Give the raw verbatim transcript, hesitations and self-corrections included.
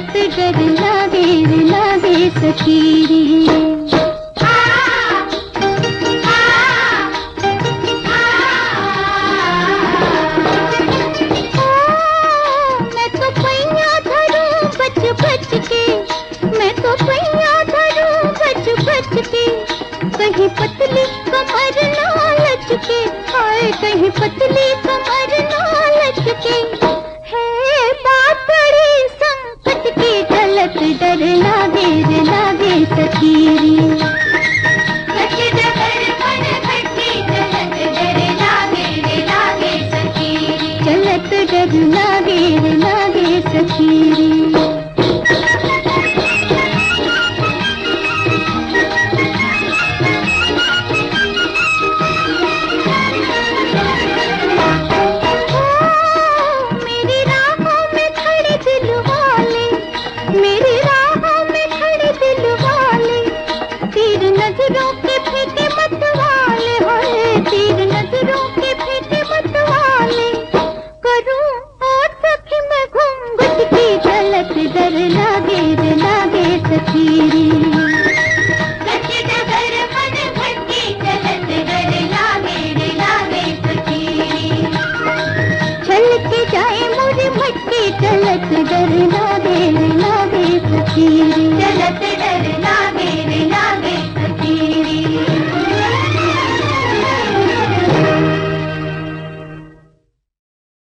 चलत डर लागे लागे सखीरी। मैं तो पैया धरूं बच बच के, मैं तो पैया धरूं बच बच के, कहीं पतली कमर ना लचके, हाय कहीं पतली कमर ना लचके, है बात बड़ी संकट की चलत डर लागे रे लागे सखीरी। सच डगर मन खट्टी चलत डर लागे रे लागे सखीरी, चलत डर लागे रे लागे सखीरी। नजरों के फेंके मत वाले, होए तीर नजरों के फेंके मत वाले, करूं और सखी मैं घूंघट की झलक डर लागे रे लागे सखीरी। सच डगर मन खट्टी चलत डर लागे रे लागे सखीरी, छल के जाए मुझे भटकी चलत डर लागे रे लागे सखीरी, चलत